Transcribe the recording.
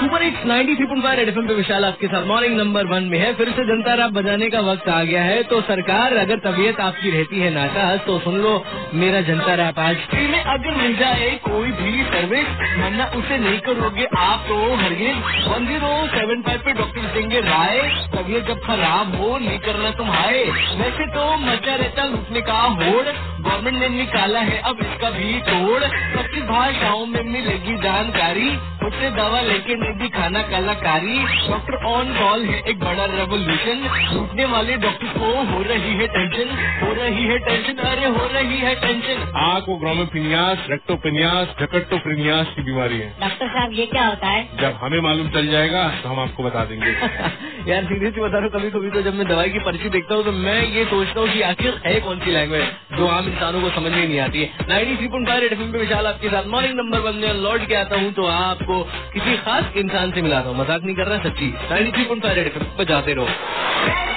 Super hits 93.5 red FM पे विशाल आपके साथ मॉर्निंग नंबर 1 में है। फिर से जनता रैप बजाने का वक्त आ गया है। तो सरकार अगर तबीयत आपकी रहती है नाकाज तो सुन लो मेरा जनता रैप आज फ्री में अगर मिल जाए कोई भी सर्विस, वरना उसे नहीं करोगे आप तो हरगिज। 1075 पे डॉक्टर देंगे राय, तबीयत जब खराब हो नहीं करना तुम हाय। वैसे तो मचा रहता लूटने का होड़, गवर्नमेंट ने निकाला है अब इसका भी तोड़। सबकी भाषाओं में मिलेगी जानकारी, उससे दवा लेके नहीं दिखाना कलाकारी। डॉक्टर ऑन कॉल है एक बड़ा रेवोल्यूशन, लूटने वाले डॉक्टर को हो रही है टेंशन, हो रही है टेंशन, अरे हो रही है टेंशन। आँख को ग्रोमोफिनियास, रेक्टोपिनियास, जकट्टोप्रिनियास की बीमारी है। डॉक्टर साहब ये क्या होता है? जब हमें मालूम चल जाएगा तो हम आपको बता देंगे। यार सीरियसली बता रहा हूँ, कभी कभी तो जब मैं दवाई की पर्ची देखता हूँ तो मैं ये सोचता हूँ कि आखिर है कौन सी लैंग्वेज जो आम इंसानों को समझ में नहीं आती है। 93.5 रेड एफएम पे विशाल आपके साथ मॉर्निंग नंबर 1 में लौट के आता हूँ तो आपको किसी खास इंसान से मिलाता हूँ। मजाक नहीं कर रहा, सच्ची। 93.5 रेड एफएम पे जाते रहो।